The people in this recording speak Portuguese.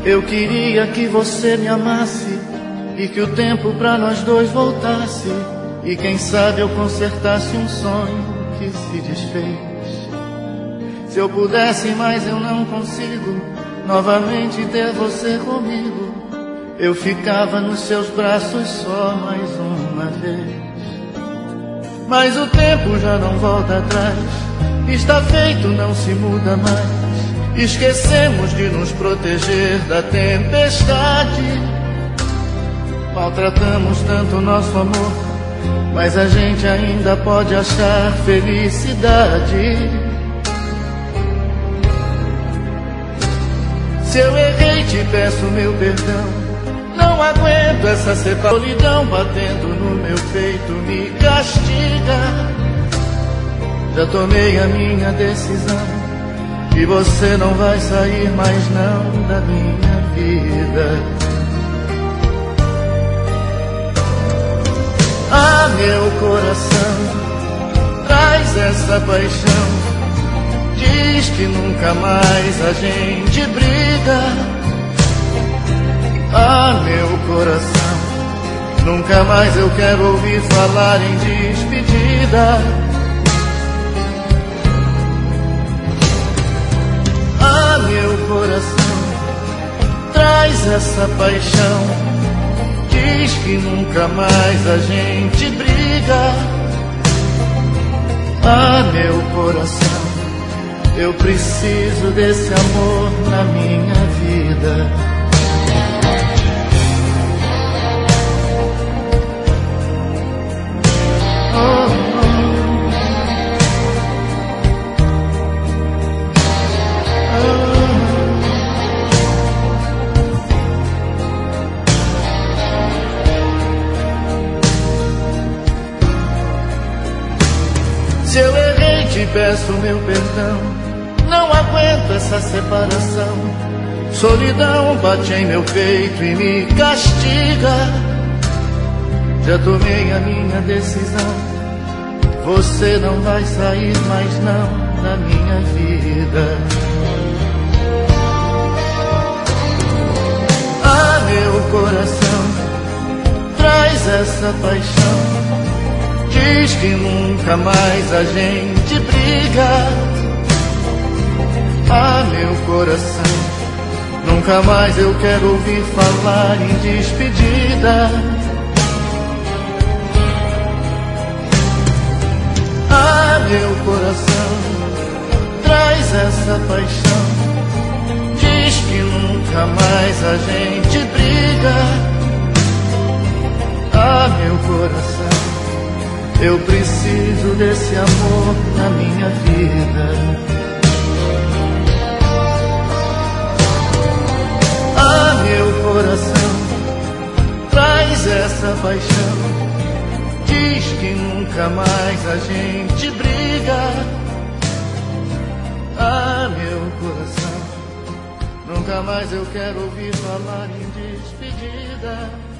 Eu queria que você me amasse e que o tempo pra nós dois voltasse, e quem sabe eu consertasse um sonho que se desfez. Se eu pudesse, mas eu não consigo novamente ter você comigo, eu ficava nos seus braços só mais uma vez. Mas o tempo já não volta atrás, está feito, não se muda mais. Esquecemos de nos proteger da tempestade. Maltratamos tanto o nosso amor, mas a gente ainda pode achar felicidade. Se eu errei, te peço meu perdão. Não aguento essa solidão batendo no meu peito, me castiga. Já tomei a minha decisão e você não vai sair mais não da minha vida. Ah, meu coração, traz essa paixão. Diz que nunca mais a gente briga. Ah, meu coração, nunca mais eu quero ouvir falar em despedida. Ah, meu coração, traz essa paixão. Diz que nunca mais a gente briga. Ah, meu coração, eu preciso desse amor na minha vida. Se eu errei, te peço meu perdão. Não aguento essa separação. Solidão bate em meu peito e me castiga. Já tomei a minha decisão. Você não vai sair mais não da minha vida. Ah, meu coração, traz essa paixão. Diz que nunca mais a gente briga. Ah, meu coração, nunca mais eu quero ouvir falar em despedida. Ah, meu coração, traz essa paixão. Diz que nunca mais a gente briga. Ah, meu coração, eu preciso desse amor na minha vida. Ah, meu coração, traz essa paixão. Diz que nunca mais a gente briga. Ah, meu coração, nunca mais eu quero ouvir falar em despedida.